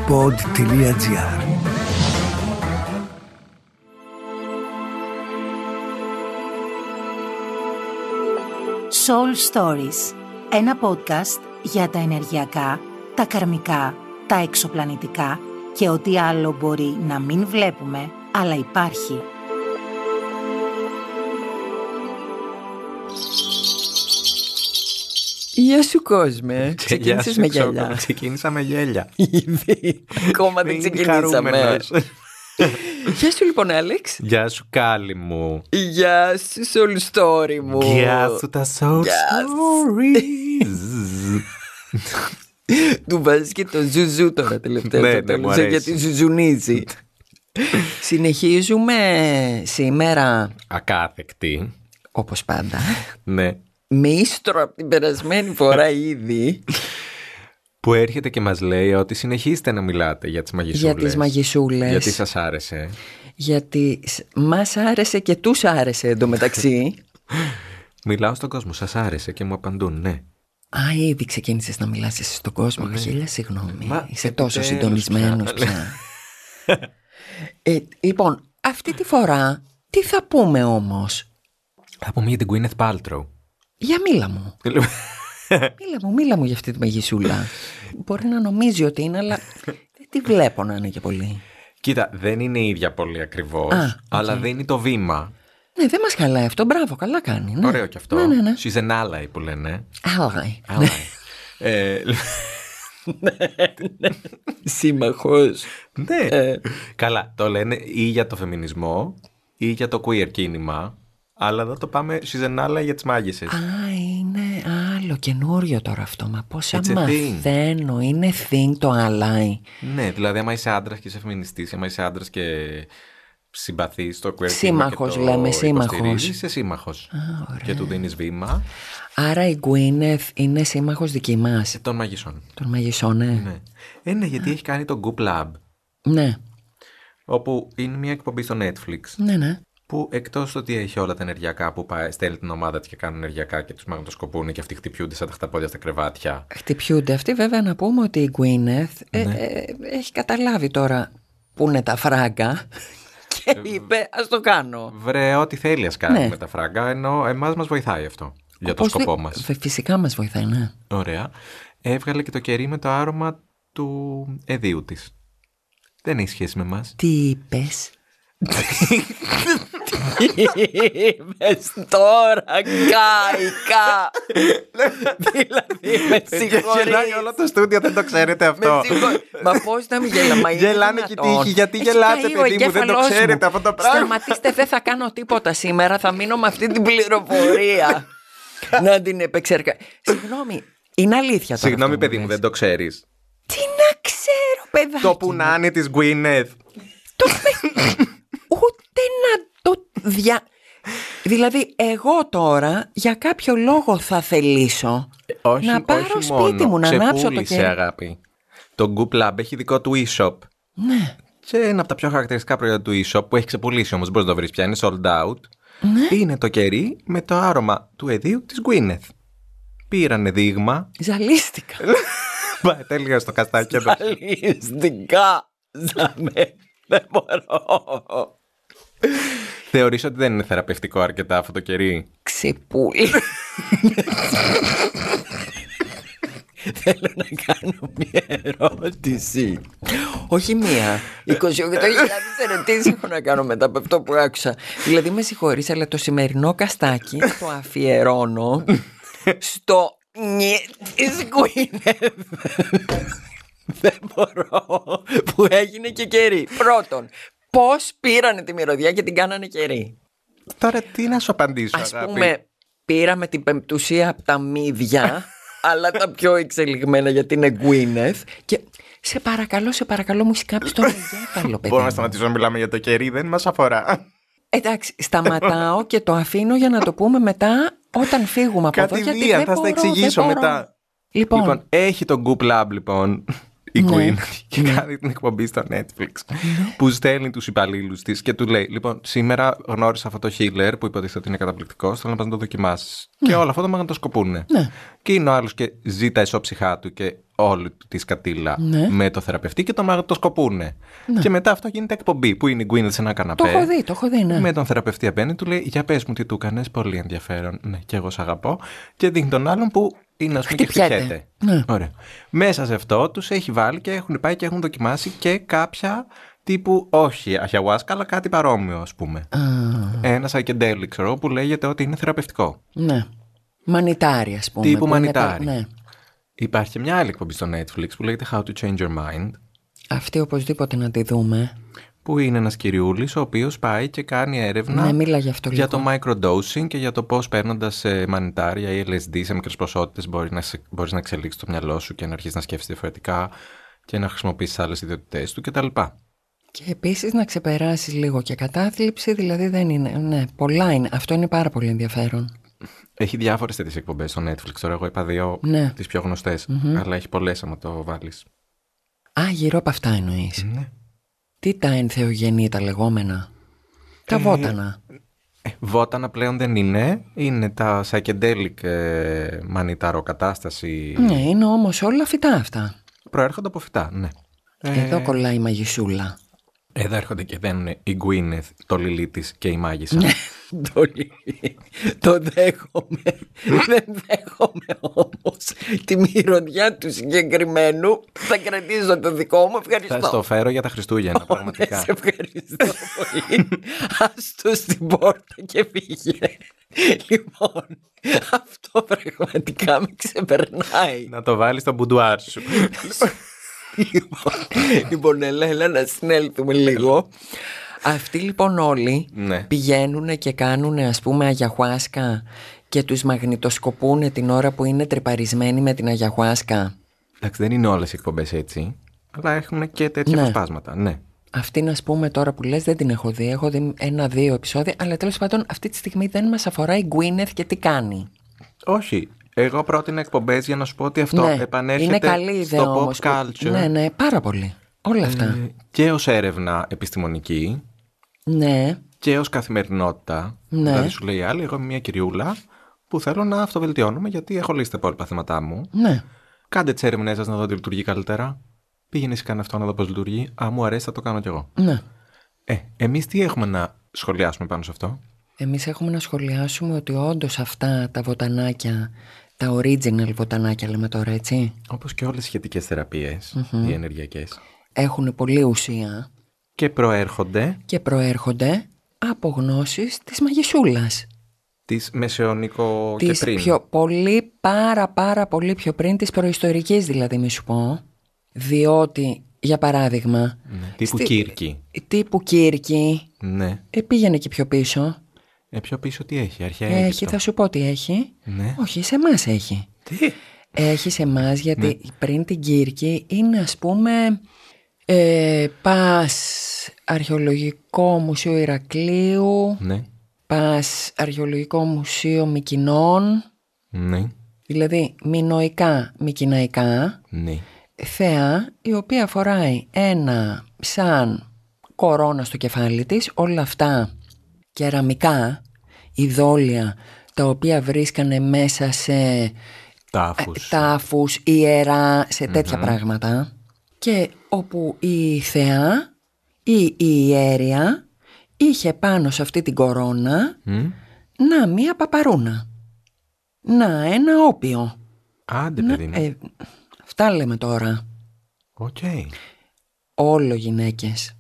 pod.gr. Soul Stories, ένα podcast για τα ενεργειακά, τα καρμικά, τα εξωπλανητικά και ό,τι άλλο μπορεί να μην βλέπουμε, αλλά υπάρχει. Γεια σου κόσμε. Ξεκίνησες με γέλια. Ξεκίνησα με γέλια. Ήδη. Ακόμα δεν ξεκινήσαμε. Γεια σου λοιπόν Άλεξ. Γεια σου Κάλλη μου. Γεια σου Soul Story μου. Γεια σου τα Soul Stories. Του βάζεις και το ζουζού τώρα τελευταία. Ναι, γιατί ζουζουνίζει. Συνεχίζουμε σήμερα ακάθεκτη, όπως πάντα. Ναι. Μίστρο από την περασμένη φορά ήδη. Που έρχεται και μας λέει ότι συνεχίστε να μιλάτε για τις μαγισσούλες. Για τις μαγισσούλες. Γιατί σας άρεσε. Γιατί μας άρεσε και τους άρεσε εντωμεταξύ. Μιλάω στον κόσμο, σας άρεσε και μου απαντούν ναι. Α, ήδη ξεκίνησες να μιλάς εσύ στον κόσμο. Ναι. Χίλια συγγνώμη. Είσαι επιτέλους τόσο συντονισμένος πια. Λοιπόν, αυτή τη φορά τι θα πούμε όμως? Θα πούμε για την Gwyneth Paltrow. Για μίλα μου. Μίλα μου για αυτή τη μεγισούλα. Μπορεί να νομίζει ότι είναι, αλλά δεν τη βλέπω να είναι και πολύ. Κοίτα, δεν είναι η ίδια πολύ ακριβώς, αλλά δίνει το βήμα. Ναι, δεν μας χαλάει αυτό. Μπράβο, καλά κάνει. Ναι. Ωραίο κι αυτό. Ναι. She's an ally που λένε. Ally. Σύμμαχος. Ναι. Καλά, το λένε ή για το φεμινισμό ή για το queer κίνημα. Αλλά εδώ το πάμε she's an ally για τις μάγισσες. Α, είναι άλλο καινούριο τώρα αυτό. Μα πόσα It's a μαθαίνω. Είναι thing το ally. Ναι, δηλαδή άμα είσαι άντρας και είσαι φεμινιστής, άμα είσαι άντρας και συμπαθείς το queer σύμμαχος κίνημα και λέμε, σύμμαχος. είσαι σύμμαχος. Και του δίνεις βήμα. Άρα η Gwyneth είναι σύμμαχος δική μας. Των μαγισσών. Των μαγισσών, ναι. Ναι, γιατί έχει κάνει το Goop Lab. Ναι. Όπου είναι μια εκπομπή στο Netflix. Ναι. Που εκτός ότι έχει όλα τα ενεργειακά που στέλνει την ομάδα της και κάνουν ενεργειακά και τους μαγνητοσκοπούν και αυτοί χτυπιούνται σαν τα χταπόδια στα κρεβάτια. Χτυπιούνται αυτοί, βέβαια να πούμε ότι η Gwyneth έχει καταλάβει τώρα που είναι τα φράγκα και είπε ας το κάνω. Βρε, ό,τι θέλει ας κάνει με τα φράγκα, ενώ εμάς μας βοηθάει αυτό για το σκοπό μας. Φυσικά μας βοηθάει, ναι. Ωραία. Έβγαλε και το κερί με το άρωμα του εδίου της. Δεν έχει σχέση με εμάς. Τι είπες? Είπες τώρα κάηκα. Δηλαδή με συγχωρείς. Γελάει όλο το στούντιο, δεν το ξέρετε αυτό. Μα πώς να μην γελάμε? Γελάνε και τύχη. Γιατί γελάτε παιδί μου? Δεν το ξέρετε αυτό το πράγμα. Σταματήστε, δεν θα κάνω τίποτα σήμερα. Θα μείνω με αυτή την πληροφορία να την επεξεργαστώ. Συγγνώμη, είναι αλήθεια τώρα? Συγγνώμη παιδί μου, δεν το ξέρεις? Τι να ξέρω παιδάκι? Το πουνάνι της Gwyneth. Ούτε να το Δηλαδή εγώ τώρα για κάποιο λόγο θα θελήσω να πάρω σπίτι μου, να ανάψω το κερί. Αγάπη. Το Goop Lab έχει δικό του e-shop. Ναι. Και ένα από τα πιο χαρακτηριστικά προϊόντα του e-shop που έχει ξεπουλήσει όμως, μπορείς να το βρεις πια, είναι sold out. Ναι. Είναι το κερί με το άρωμα του εδίου της Gwyneth. Πήρανε δείγμα. Ζαλίστηκα. Πάει τέλεια στο καστάκι εδώ. Ζαλίστηκα. Δεν μπορώ. Θεωρείς ότι δεν είναι θεραπευτικό αρκετά αυτό το κερί? Ξεπούλη. Θέλω να κάνω μια ερώτηση. Όχι μία. 28.000 ερωτήσεις έχω να κάνω μετά από αυτό που άκουσα. Δηλαδή με συγχωρείς, αλλά το σημερινό καστάκι το αφιερώνω στο της Gwyneth. Δεν μπορώ. Που έγινε και κερί. Πρώτον, πώς πήρανε τη μυρωδιά και την κάνανε κερί? Τώρα τι να σου απαντήσω, Ας αγάπη? πούμε, πήραμε την πεμπτουσία από τα μύδια, αλλά τα πιο εξελιγμένα γιατί είναι Gwyneth. Και σε παρακαλώ μου σκάψει τον εγκέφαλο, παιδί. Μπορούμε να σταματήσουμε να μιλάμε για το κερί, δεν μας αφορά. Εντάξει, σταματάω και το αφήνω για να το πούμε μετά όταν φύγουμε από εδώ. Γιατί δεν θα στα μπορώ, εξηγήσω δεν μπορώ. μετά. Λοιπόν, έχει το Goop Lab λοιπόν η Gwyneth και κάνει την εκπομπή στο Netflix που στέλνει τους υπαλλήλους της και του λέει: Λοιπόν, σήμερα γνώρισα αυτό το healer που υποτίθεται ότι είναι καταπληκτικό. Θέλω να πας να το δοκιμάσεις. Και όλο αυτό το μαγνητοσκοπούνε. Και είναι ο άλλος και ζει τα ισόψυχά του και όλη τη σκατήλα Ναι. με το θεραπευτή και το μαγνητοσκοπούνε. Και μετά αυτό γίνεται εκπομπή που είναι η Gwyneth σε ένα καναπέ. Το έχω δει, ναι. Με τον θεραπευτή απέναντι του λέει: Για πες μου τι του έκανες, πολύ ενδιαφέρον. Ναι, και εγώ σ' αγαπώ. Και δίνει τον άλλον που είναι, ας πούμε, και χτυπιέται. Ναι. Ωραία. Μέσα σε αυτό τους έχει βάλει και έχουν πάει και έχουν δοκιμάσει και κάποια τύπου, όχι αχιαουάσκα, αλλά κάτι παρόμοιο, ας πούμε. Ένα σαϊκεντέλι, ξέρω, που λέγεται ότι είναι θεραπευτικό. Ναι. Μανιτάρι, ας πούμε. Τύπου μανιτάρι. Ναι. Υπάρχει και μια άλλη εκπομπή στο Netflix που λέγεται How to Change Your Mind. Αυτή οπωσδήποτε να τη δούμε. Που είναι ένας κυριούλης ο οποίος πάει και κάνει έρευνα Ναι, μίλα γι' αυτό για λίγο. το microdosing και για το πώς παίρνοντας μανιτάρια ή LSD σε μικρές ποσότητες μπορείς να εξελίξεις το μυαλό σου και να αρχίσεις να σκέφτεσαι διαφορετικά και να χρησιμοποιήσεις άλλες ιδιότητές του κτλ. Και επίσης να ξεπεράσεις λίγο και κατάθλιψη, δηλαδή δεν είναι. Ναι, πολλά είναι. Αυτό είναι πάρα πολύ ενδιαφέρον. Έχει διάφορες τέτοιες εκπομπές στο Netflix. Τώρα εγώ είπα δύο Ναι. τις πιο γνωστές, αλλά έχει πολλές άμα το βάλεις. Α, γύρω από αυτά εννοείς. Ναι. Τι τα ενθεογενή τα λεγόμενα. Τα βότανα. Βότανα πλέον δεν είναι. Είναι τα psychedelic μανιταροκατάσταση. Ναι, είναι όμως όλα φυτά αυτά. Προέρχονται από φυτά, ναι. Εδώ κολλάει η μαγισούλα. Εδώ έρχονται και δένουν η Gwyneth, το λιλί της και η μάγισσα. Το δέχομαι. Δεν δέχομαι όμως τη μυρωδιά του συγκεκριμένου. Θα κρατήσω το δικό μου. Ευχαριστώ. Θα στο φέρω για τα Χριστούγεννα, Ναι, πραγματικά. σε ευχαριστώ πολύ. Άστο στην πόρτα και φύγε. Λοιπόν, αυτό πραγματικά με ξεπερνάει. Να το βάλεις στο μπουντουάρ σου. Λοιπόν, έλα να συνέλθουμε λίγο. Αυτοί λοιπόν όλοι Ναι. πηγαίνουν και κάνουν, ας πούμε, αγιαχουάσκα και τους μαγνητοσκοπούνε την ώρα που είναι τρυπαρισμένοι με την αγιαχουάσκα. Εντάξει, δεν είναι όλες οι εκπομπές έτσι, αλλά έχουν και τέτοια Ναι. αποσπάσματα. Ναι. Αυτή, να πούμε τώρα που λες, δεν την έχω δει. Έχω δει 1-2 επεισόδια, αλλά τέλος πάντων αυτή τη στιγμή δεν μας αφορά η Gwyneth και τι κάνει. Όχι. Εγώ πρότεινα εκπομπές για να σου πω ότι αυτό Ναι, επανέρχεται είναι καλή ιδέα στο όμως. pop culture. Ναι, ναι, πάρα πολύ. Όλα αυτά. Και ως έρευνα επιστημονική Ναι, και ως καθημερινότητα. Ναι. Δηλαδή σου λέει άλλη, εγώ είμαι μια κυριούλα που θέλω να αυτοβελτιώνομαι γιατί έχω λύσει τα υπόλοιπα θέματά μου. ναι. Κάντε τις έρευνές σας να δω τι λειτουργεί καλύτερα. Πήγαινε εσύ κάνε αυτό να δω πώς λειτουργεί. Αν μου αρέσει θα το κάνω κι εγώ. Ναι. Εμείς τι έχουμε να σχολιάσουμε πάνω σε αυτό? Εμείς έχουμε να σχολιάσουμε ότι όντως αυτά τα βοτανάκια, τα original βοτανάκια λέμε τώρα, έτσι, Όπως και όλες οι σχετικές θεραπείες, οι ενεργειακές. έχουν πολλή ουσία Και προέρχονται και προέρχονται από γνώσεις της μαγισσούλας. της μεσαιωνικό και Της πριν. πιο πολύ, πάρα πολύ πιο πριν, της προϊστορικής δηλαδή, μη σου πω. Διότι, για παράδειγμα, Ναι, τύπου Κύρκη. τύπου Κύρκη, Ναι. πήγαινε και πιο πίσω. Πιο πίσω τι έχει, αρχαία Έχει, Αίγυπτο. θα σου πω τι έχει. Ναι. Όχι, σε εμάς έχει. Τι? Έχει σε εμάς, γιατί πριν την Κύρκη είναι, ας πούμε, πας Αρχαιολογικό Μουσείο Ηρακλείου, Ναι. πας Αρχαιολογικό Μουσείο Μυκηνών, Ναι. δηλαδή μινωικά, μικηναϊκά, Ναι. θεά η οποία φοράει ένα σαν κορώνα στο κεφάλι της, όλα αυτά κεραμικά, ειδόλια τα οποία βρίσκανε μέσα σε τάφους, ιερά, σε τέτοια πράγματα, και όπου η θεά ή η ιέρια είχε πάνω σε αυτή την κορώνα να μία παπαρούνα, να ένα όπιο. Άντε παιδί μου. Αυτά λέμε τώρα. Οκ. Όλο γυναίκες.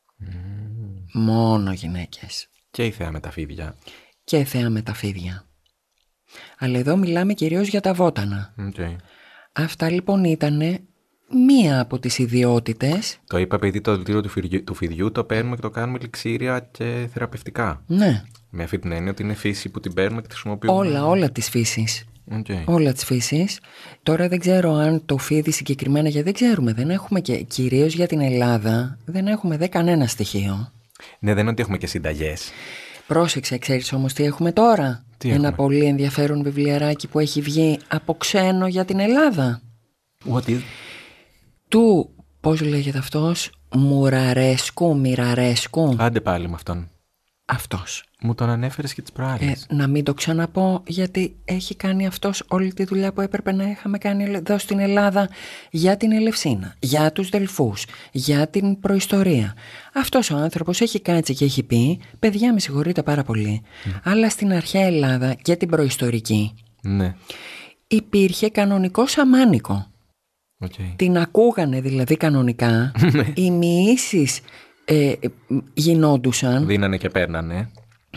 Μόνο γυναίκες. Και η θεά με τα φίδια. Και θεά με τα φίδια. Αλλά εδώ μιλάμε κυρίως για τα βότανα. Okay. Αυτά λοιπόν ήτανε μία από τις ιδιότητες. Το είπα επειδή το δηλητήριο του φιδιού το παίρνουμε και το κάνουμε ελιξήρια και θεραπευτικά. Ναι. Με αυτή την έννοια ότι είναι φύση που την παίρνουμε και τη χρησιμοποιούμε. Όλα της φύσης. Okay. Όλα της φύσης. Τώρα δεν ξέρω αν το φίδι συγκεκριμένα, γιατί δεν ξέρουμε, δεν έχουμε, και κυρίως για την Ελλάδα δεν έχουμε κανένα στοιχείο. Ναι, δεν είναι ότι έχουμε και συνταγές. Πρόσεξε, ξέρεις όμως τι έχουμε τώρα? Τι Ένα έχουμε? πολύ ενδιαφέρον βιβλιαράκι που έχει βγει από ξένο για την Ελλάδα. What is? Του, πώς λέγεται αυτός, Μοιραρέσκου. Άντε πάλι με αυτόν. Αυτός. Μου τον ανέφερες και τις προάλλες. Να μην το ξαναπώ, γιατί έχει κάνει αυτός όλη τη δουλειά που έπρεπε να είχαμε κάνει εδώ στην Ελλάδα για την Ελευσίνα, για τους Δελφούς, για την προϊστορία. Αυτός ο άνθρωπος έχει κάτσει και έχει πει, παιδιά με συγχωρείτε πάρα πολύ, αλλά στην αρχαία Ελλάδα και την προϊστορική υπήρχε κανονικό σαμάνικο. Την ακούγανε δηλαδή κανονικά, οι μοιήσεις γινόντουσαν. Δίνανε και παίρνανε.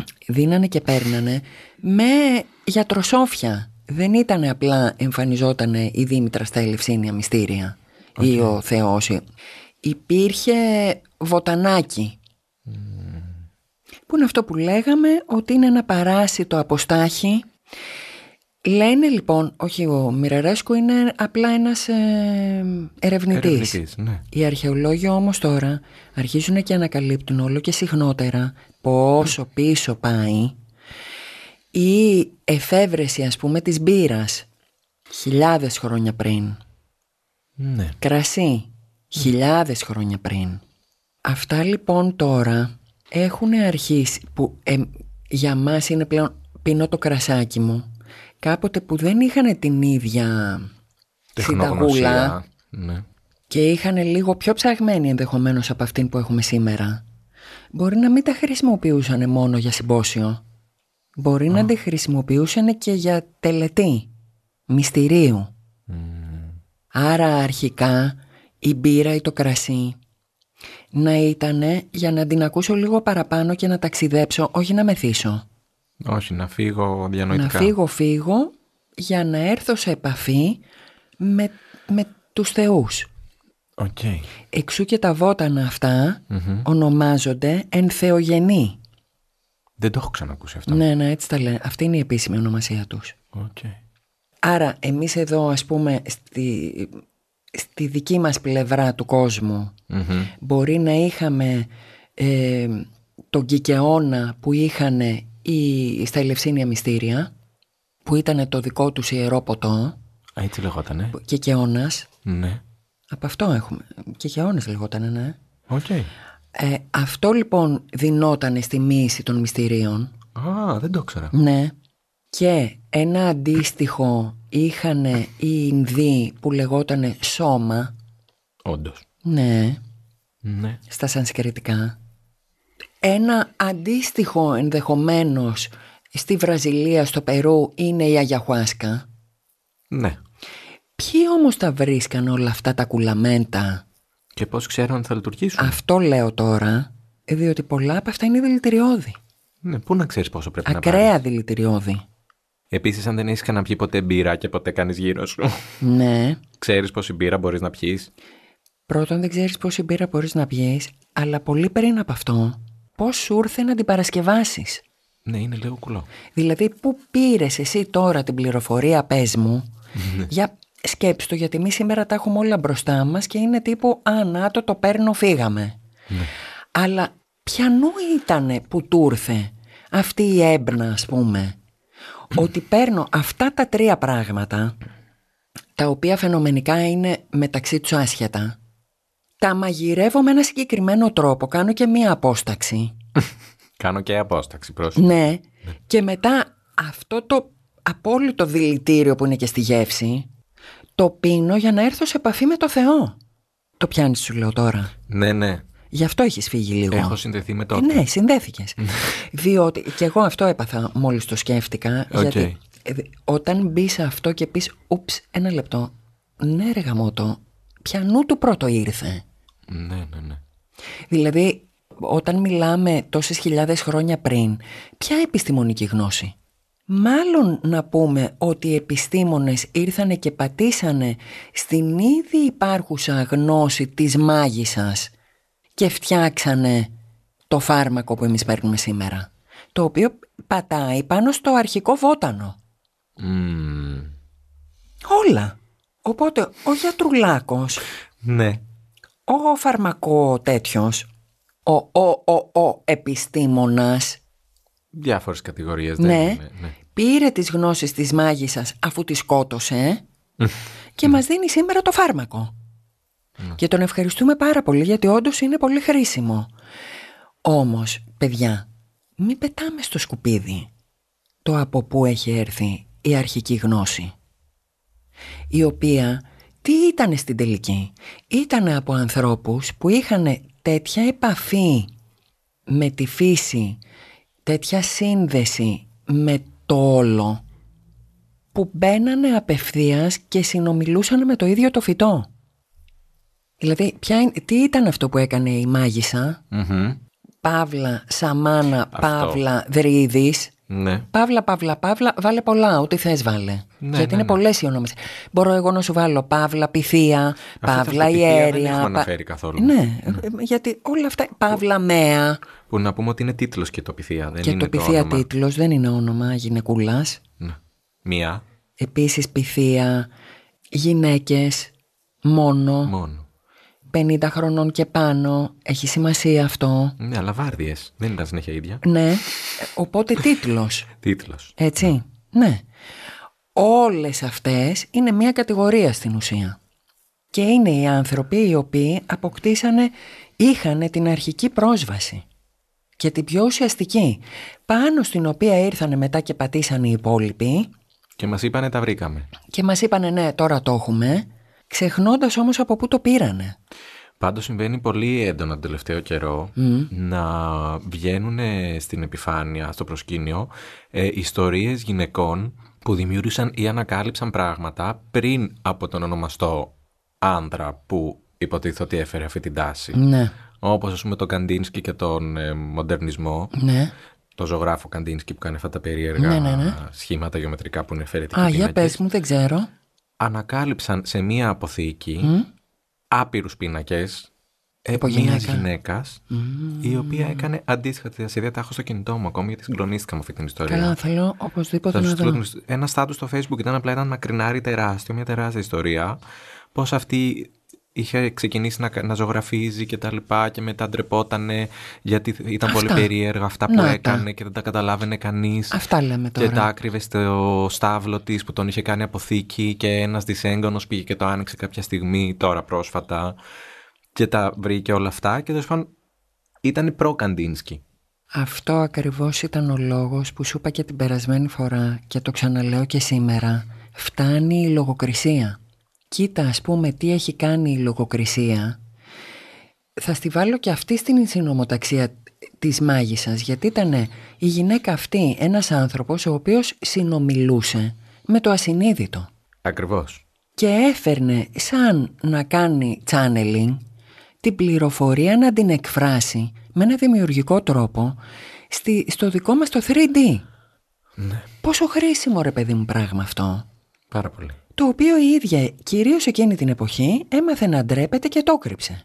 Με γιατροσόφια. Δεν ήταν απλά εμφανιζότανε η Δήμητρα στα Ελευσίνια μυστήρια ή ο Θεός. Υπήρχε βοτανάκι. Που είναι αυτό που λέγαμε ότι είναι ένα παράσιτο αποστάχι. Λένε λοιπόν, όχι ο Μιραρέσκου είναι απλά ένας ερευνητής. Ναι. Οι αρχαιολόγοι όμως τώρα αρχίζουν και ανακαλύπτουν όλο και συχνότερα πόσο πίσω πάει η εφεύρεση ας πούμε της μπύρας χιλιάδες χρόνια πριν. Ναι. Κρασί χιλιάδες χρόνια πριν. Αυτά λοιπόν τώρα έχουν αρχίσει που για μας είναι πλέον πίνω το κρασάκι μου. Κάποτε που δεν είχαν την ίδια συνταγούλα και είχαν λίγο πιο ψαγμένη ενδεχομένως από αυτήν που έχουμε σήμερα, μπορεί να μην τα χρησιμοποιούσαν μόνο για συμπόσιο. Μπορεί να τη χρησιμοποιούσαν και για τελετή μυστηρίου. Άρα αρχικά η μπύρα ή το κρασί να ήτανε για να την ακούσω λίγο παραπάνω και να ταξιδέψω, όχι να μεθύσω. Όχι, να φύγω διανοητικά. Να φύγω για να έρθω σε επαφή με τους θεούς. Εξού και τα βότανα αυτά ονομάζονται ενθεογενή. Δεν το έχω ξανακούσει αυτό. Ναι, έτσι τα λένε. Αυτή είναι η επίσημη ονομασία τους. Άρα εμείς εδώ ας πούμε στη δική μας πλευρά του κόσμου μπορεί να είχαμε τον Κικαιώνα που είχαν στα Ελευσίνια μυστήρια, που ήταν το δικό τους ιερό ποτό. Έτσι λεγότανε. Κικαιώνας. Ναι. Από αυτό έχουμε. Κικαιώνας λεγότανε, ναι. Αυτό λοιπόν δινότανε στη μύση των μυστηρίων. Δεν το ήξερα. Ναι. Και ένα αντίστοιχο είχαν οι Ινδοί που λεγότανε σώμα. Όντως. Ναι. Στα σανσκριτικά. Ένα αντίστοιχο ενδεχομένως στη Βραζιλία, στο Περού είναι η αγιαχουάσκα. Ναι. Ποιοι όμως τα βρίσκαν όλα αυτά τα κουλαμέντα? Και πώς ξέρουν αν θα λειτουργήσουν? Αυτό λέω τώρα, διότι πολλά από αυτά είναι δηλητηριώδη. Ναι, πού να ξέρεις πόσο πρέπει να πάρεις. Ακραία πάρεις. δηλητηριώδη. Επίσης, αν δεν έχεις ξαναπιεί ποτέ μπύρα και ποτέ κάνεις γύρω σου. Ναι. Ξέρεις πόση μπύρα μπορείς να πιείς? Πρώτον, δεν ξέρεις πόση μπύρα μπορείς να πιείς, αλλά πολύ πριν από αυτό, πώς σου ήρθε να την παρασκευάσεις. Ναι, είναι λίγο κουλό. Δηλαδή, πού πήρες εσύ τώρα την πληροφορία, πες μου, για σκέψου το, γιατί εμείς σήμερα τα έχουμε όλα μπροστά μας και είναι τύπου να το παίρνω, φύγαμε. Αλλά ποιανού ήτανε που του ήρθε αυτή η έμπνα, ας πούμε, ότι παίρνω αυτά τα τρία πράγματα, τα οποία φαινομενικά είναι μεταξύ τους άσχετα, τα μαγειρεύω με ένα συγκεκριμένο τρόπο, κάνω και μία απόσταξη. Κάνω και απόσταξη, πρόσεχε. Ναι, και μετά αυτό το απόλυτο δηλητήριο που είναι και στη γεύση, το πίνω για να έρθω σε επαφή με το Θεό. Το πιάνεις, σου λέω τώρα. Ναι. Γι' αυτό έχεις φύγει λίγο. Έχω συνδεθεί με το. Ναι, συνδέθηκες. Διότι και εγώ αυτό έπαθα μόλις το σκέφτηκα. Γιατί όταν μπει σε αυτό και πεις ούψ, ένα λεπτό. Ναι ρε γαμώτο, ποιανού του πρώτο ήρθε? Ναι. Δηλαδή όταν μιλάμε τόσες χιλιάδες χρόνια πριν, ποια επιστημονική γνώση? Μάλλον να πούμε ότι οι επιστήμονες ήρθανε και πατήσανε στην ήδη υπάρχουσα γνώση της μάγισσας και φτιάξανε το φάρμακο που εμείς παίρνουμε σήμερα, το οποίο πατάει πάνω στο αρχικό βότανο. Όλα. Οπότε ο γιατρουλάκος, ναι, ο φαρμακό τέτοιος, ο επιστήμονας, διάφορες κατηγορίες. Ναι. Πήρε τις γνώσεις της μάγισσας αφού τη σκότωσε και μας δίνει σήμερα το φάρμακο. Και τον ευχαριστούμε πάρα πολύ, γιατί όντως είναι πολύ χρήσιμο. Όμως, παιδιά, μην πετάμε στο σκουπίδι το από πού έχει έρθει η αρχική γνώση, η οποία τι ήτανε στην τελική? Ήτανε από ανθρώπους που είχαν τέτοια επαφή με τη φύση, τέτοια σύνδεση με το όλο, που μπαίνανε απευθείας και συνομιλούσαν με το ίδιο το φυτό. Δηλαδή, τι ήταν αυτό που έκανε η μάγισσα? Παύλα, σαμάνα, αυτό. Παύλα, δρύδης. Ναι. Παύλα, βάλε πολλά, ό,τι θες βάλε. Ναι, γιατί είναι πολλές οι ονομές. Μπορώ εγώ να σου βάλω Παύλα, Πυθία, Παύλα, Ιέρια. Δεν έχουμε αναφέρει καθόλου. Ναι, γιατί όλα αυτά. Παύλα, Μέα. Που να πούμε ότι είναι τίτλος και το Πυθία. Δεν και είναι το Πυθία όνομα. τίτλος, δεν είναι όνομα γυναικούλας. Ναι. Μία. Επίσης Πυθία, γυναίκες, μόνο. 50 χρονών και πάνω, έχει σημασία αυτό. Ναι, αλλά βάρδιες. Δεν ήταν συνέχεια ίδια. Ναι, οπότε τίτλος. Τίτλος. Έτσι, ναι. Όλες αυτές είναι μια κατηγορία στην ουσία. Και είναι οι άνθρωποι οι οποίοι είχαν την αρχική πρόσβαση. Και την πιο ουσιαστική, πάνω στην οποία ήρθανε μετά και πατήσαν οι υπόλοιποι. Και μας είπανε τα βρήκαμε. Και μας είπανε ναι, τώρα το έχουμε, ξεχνώντας όμως από πού το πήρανε. Πάντως συμβαίνει πολύ έντονα τον τελευταίο καιρό να βγαίνουν στην επιφάνεια, στο προσκήνιο, ιστορίες γυναικών που δημιούργησαν ή ανακάλυψαν πράγματα πριν από τον ονομαστό άνδρα που υποτίθεται ότι έφερε αυτή την τάση. Ναι. Όπως ας πούμε τον Καντίνσκι και τον μοντερνισμό. Ναι. Το ζωγράφο Καντίνσκι που κάνει αυτά τα περίεργα σχήματα γεωμετρικά που είναι εφαιρετικοί πίνακες. Για πες μου, δεν ξέρω. Ανακάλυψαν σε μία αποθήκη άπειρους πίνακες μιας γυναίκας η οποία έκανε αντίστοιχα τη διασύνδεση. Τα έχω στο κινητό μου ακόμη γιατί συγκλονίστηκα με αυτή την ιστορία. Καλά, θέλω οπωσδήποτε να δω. Ένα στάτους στο Facebook ήταν απλά ένα μακρινάρι τεράστιο, μια τεράστια ιστορία. Πώς αυτή είχε ξεκινήσει να ζωγραφίζει και τα λοιπά και μετά ντρεπότανε γιατί ήταν πολύ περίεργα αυτά που έκανε και δεν τα καταλάβαινε κανείς. Αυτά λέμε τώρα. Και τα άκρυβε στο στάβλο της που τον είχε κάνει αποθήκη και ένας δυσέγγωνος πήγε και το άνοιξε κάποια στιγμή τώρα πρόσφατα και τα βρήκε όλα αυτά και τέλος πάντων ήταν προ-Καντίνσκι. Αυτό ακριβώς ήταν ο λόγος που σου είπα και την περασμένη φορά και το ξαναλέω και σήμερα. Φτάνει η λογοκρισία. Κοίτα ας πούμε τι έχει κάνει η λογοκρισία. Θα στη βάλω και αυτή στην συνομοταξία της μάγισσας, γιατί ήταν η γυναίκα αυτή ένας άνθρωπος ο οποίος συνομιλούσε με το ασυνείδητο. Ακριβώς. Και έφερνε σαν να κάνει channeling την πληροφορία να την εκφράσει με ένα δημιουργικό τρόπο στο δικό μας το 3D. Ναι. Πόσο χρήσιμο ρε παιδί μου πράγμα αυτό. Πάρα πολύ. Το οποίο η ίδια, κυρίως εκείνη την εποχή, έμαθε να ντρέπεται και το κρύψε.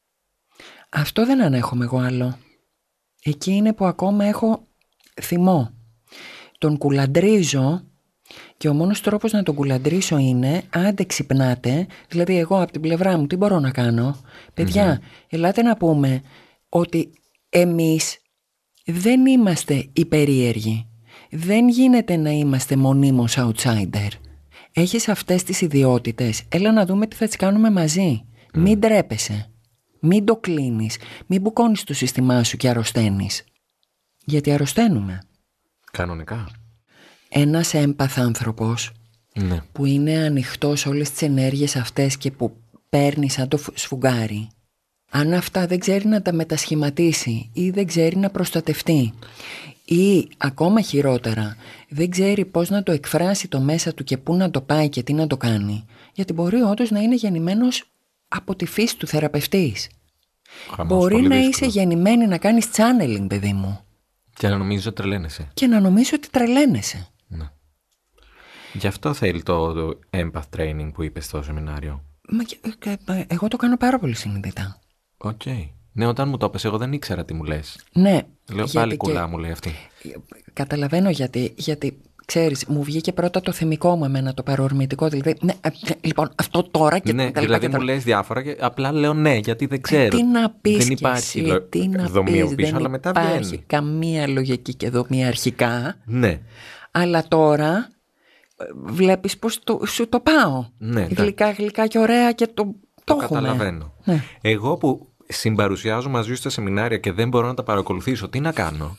Αυτό δεν ανέχομαι εγώ άλλο. Εκεί είναι που ακόμα έχω θυμό. Τον κουλαντρίζω και ο μόνος τρόπος να τον κουλαντρήσω είναι άντε ξυπνάτε, δηλαδή εγώ από την πλευρά μου τι μπορώ να κάνω. Παιδιά, ελάτε να πούμε ότι εμείς δεν είμαστε οι περίεργοι. Δεν γίνεται να είμαστε μονίμως outsider. Έχεις αυτές τις ιδιότητες, έλα να δούμε τι θα τις κάνουμε μαζί. Μην ντρέπεσαι, μην το κλείνεις, μην μπουκώνεις το σύστημά σου και αρρωσταίνεις. Γιατί αρρωσταίνουμε. Κανονικά. Ένας έμπαθ άνθρωπος που είναι ανοιχτός σε όλες τις ενέργειες αυτές και που παίρνει σαν το σφουγγάρι, αν αυτά δεν ξέρει να τα μετασχηματίσει ή δεν ξέρει να προστατευτεί ή ακόμα χειρότερα δεν ξέρει πώς να το εκφράσει το μέσα του και πού να το πάει και τι να το κάνει, γιατί μπορεί όντως να είναι γεννημένος από τη φύση του θεραπευτής. Μπορεί να είσαι γεννημένη να κάνεις channeling, παιδί μου, και να νομίζω ότι τρελαίνεσαι. Και να νομίζω ότι τρελαίνεσαι. Ναι. Γι' αυτό θέλει το empath training που είπες στο σεμινάριο. Εγώ το κάνω πάρα πολύ συνειδητά. Οκ. Ναι, όταν μου το είπες, εγώ δεν ήξερα τι μου λες. Ναι. Λέω πάλι κουλά μου λέει αυτή. Καταλαβαίνω γιατί ξέρεις, μου βγήκε πρώτα το θυμικό μου εμένα, το παρορμητικό. Δηλαδή, ναι, λοιπόν, αυτό τώρα και ναι, δηλαδή μου λες διάφορα και απλά λέω ναι, γιατί δεν ξέρω. Τι να πεις δεν υπάρχει δομή πίσω, αλλά μετά βγαίνει. Δεν υπάρχει καμία λογική και δομή αρχικά. Ναι. Αλλά τώρα βλέπεις πως σου το πάω. Ναι, γλυκά και ωραία και το έχουμε. Καταλαβαίνω. Ναι. Εγώ που Συμπαρουσιάζω μαζί σου στα σεμινάρια και δεν μπορώ να τα παρακολουθήσω. Τι να κάνω?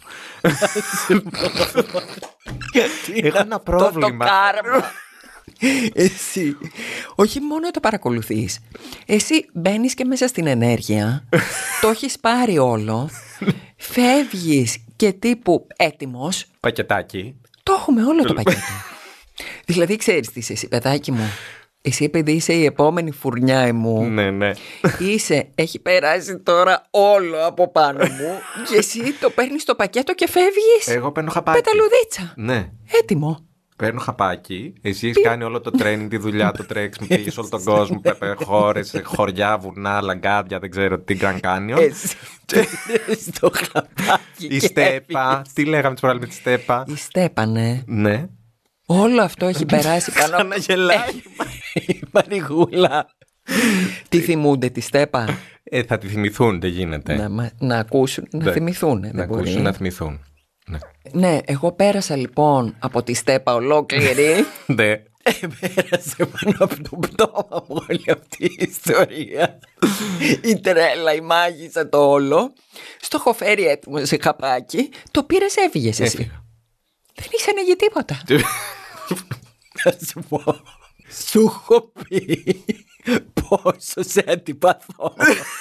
Έχω ένα πρόβλημα. Το κάρμα. Εσύ όχι μόνο το παρακολουθείς, εσύ μπαίνεις και μέσα στην ενέργεια. Το έχεις πάρει όλο. Φεύγεις και τύπου έτοιμος. Πακετάκι. Το έχουμε όλο το πακέτο. Δηλαδή ξέρεις τι είσαι εσύ, παιδάκι μου? Εσύ επειδή είσαι η επόμενη φουρνιά μου. Ναι. Έχει περάσει τώρα όλο από πάνω μου. Και εσύ το παίρνεις το πακέτο και φεύγεις. Εγώ παίρνω χαπάκι. Πεταλουδίτσα. Ναι. Έτοιμο. Παίρνω χαπάκι. Εσύ έχεις κάνει όλο το training, τη δουλειά, το τρέξιμο. Πήγες όλο τον κόσμο. Χώρες, χωριά, βουνά, λαγκάδια, δεν ξέρω τι Grand Canyon. Εσύ στο χαπάκι. Η στέπα. Τι λέγαμε τις προάλλες με τη στέπα? Η στέπα, ναι. Ναι. Όλο αυτό έχει περάσει πάνω από... Ξαναγελάει. Η Μαριγούλα. Τι θυμούνται τη στέπα? Θα τη θυμηθούν, δεν γίνεται. Να ακούσουν, να θυμηθούν. Να ακούσουν, να θυμηθούν. Ναι, εγώ πέρασα λοιπόν από τη στέπα ολόκληρη. Ναι. Πέρασε πάνω από το πτώμα μου όλη αυτή η ιστορία. Η τρέλα, η μάγισσα, το όλο. Στο έχω φέρει έτοιμο σε χαπάκι. Το πήρες, έφυγες εσύ. Δεν είσαι ανοίγει τίποτα. Θα σου πω. Σου έχω πει πόσο σε αντιπαθώ.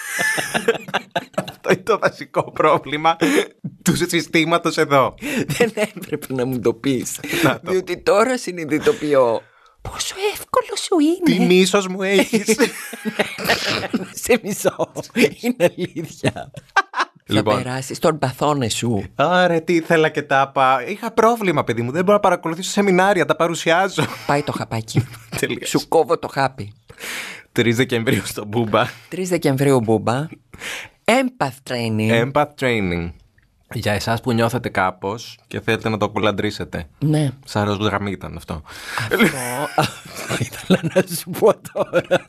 Αυτό είναι το βασικό πρόβλημα του συστήματος εδώ. Δεν έπρεπε να μου το πεις. Διότι τώρα συνειδητοποιώ πόσο εύκολο σου είναι. Τι μίσος μου έχεις. Σε μισώ. Είναι αλήθεια. Λοιπόν. Θα περάσεις τον παθόνε σου. Άρα τι ήθελα και τα είπα. Είχα πρόβλημα, παιδί μου. Δεν μπορώ να παρακολουθήσω σεμινάρια. Τα παρουσιάζω. Πάει το χαπάκι. Σου κόβω το χάπι. 3 Δεκεμβρίου στο Μπούμπα. 3 Δεκεμβρίου Μπούμπα. Empath training. Empath training. Για εσάς που νιώθετε κάπως και θέλετε να το κουλαντρήσετε. Ναι. Σαν ροζγραμμή ήταν αυτό. Αυτό ήθελα να σου πω τώρα.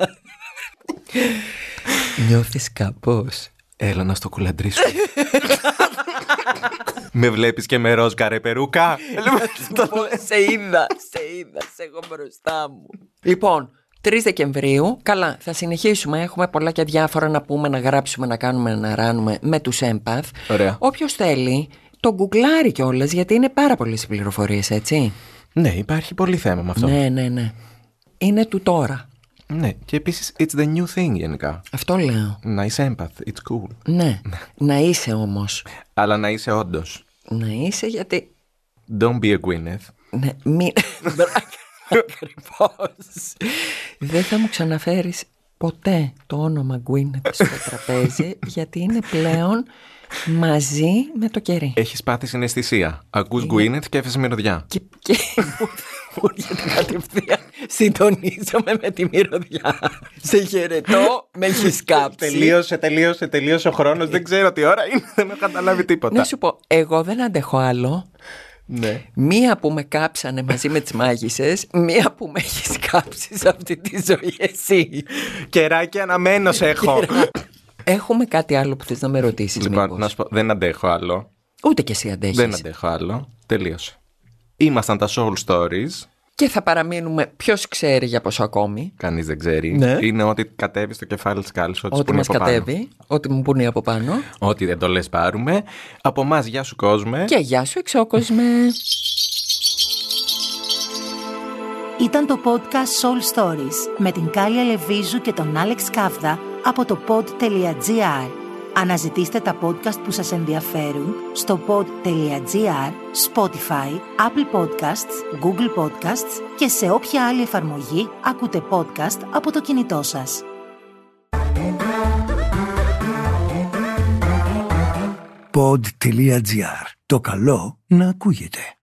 Νιώθεις κάπως? Έλα να στο κουλαντρήσω. Με βλέπεις και με ροζ καρέ περούκα? Σε είδα, σε έχω μπροστά μου. Λοιπόν, 3 Δεκεμβρίου, καλά, θα συνεχίσουμε. Έχουμε πολλά και διάφορα να πούμε, να γράψουμε, να κάνουμε, να ράνουμε με τους Empath. Ωραία. Όποιος θέλει, το γκουγκλάρει κιόλας, γιατί είναι πάρα πολλές οι πληροφορίες, έτσι. Ναι, υπάρχει πολύ θέμα με αυτό. Ναι. Είναι του τώρα. Ναι, και επίσης it's the new thing γενικά. Αυτό λέω. Να είσαι empath, it's cool. Ναι, να είσαι όμως. Αλλά να είσαι όντως. Να είσαι γιατί... Don't be a Gwyneth. Ναι, μην... Ακριβώς. Δεν θα μου ξαναφέρεις ποτέ το όνομα Gwyneth στο τραπέζι, γιατί είναι πλέον μαζί με το κερί. Έχεις πάθει συναισθησία. Ακούς Gwyneth και έφεσαι μυρωδιά. Και μου έρχεται κατευθείαν. Συντονίζομαι με τη μυρωδιά. Σε χαιρετώ, με έχεις κάψει. Τελείωσε ο χρόνος. Δεν ξέρω τι ώρα είναι. Δεν έχω καταλάβει τίποτα. Να σου πω, εγώ δεν αντέχω άλλο. Ναι. Μία που με κάψανε μαζί με τις μάγισσες, μία που με έχεις κάψει σε αυτή τη ζωή εσύ. Κεράκι αναμένος έχω. Έχουμε κάτι άλλο που θες να με ρωτήσεις? Λοιπόν, μήπως? να σου πω, δεν αντέχω άλλο. Ούτε κι εσύ αντέχεις. Δεν αντέχω άλλο. Τελείωσε. Ήμασταν τα Soul Stories. Και θα παραμείνουμε, ποιος ξέρει για πόσο ακόμη. Κανείς δεν ξέρει. Ναι. Είναι ό,τι κατέβει στο κεφάλι της κάλης. Ό,τι μας κατέβει, ό,τι μου πούνε από πάνω. Ό,τι δεν το λες πάρουμε. Από εμάς, γεια σου κόσμε. Και γεια σου εξώκοσμε. Ήταν το podcast Soul Stories με την Κάλια Λεβίζου και τον Άλεξ Κάβδα από το pod.gr. Αναζητήστε τα podcast που σας ενδιαφέρουν στο pod.gr, Spotify, Apple Podcasts, Google Podcasts και σε όποια άλλη εφαρμογή ακούτε podcast από το κινητό σας. Pod.gr. Το καλό να ακούγεται.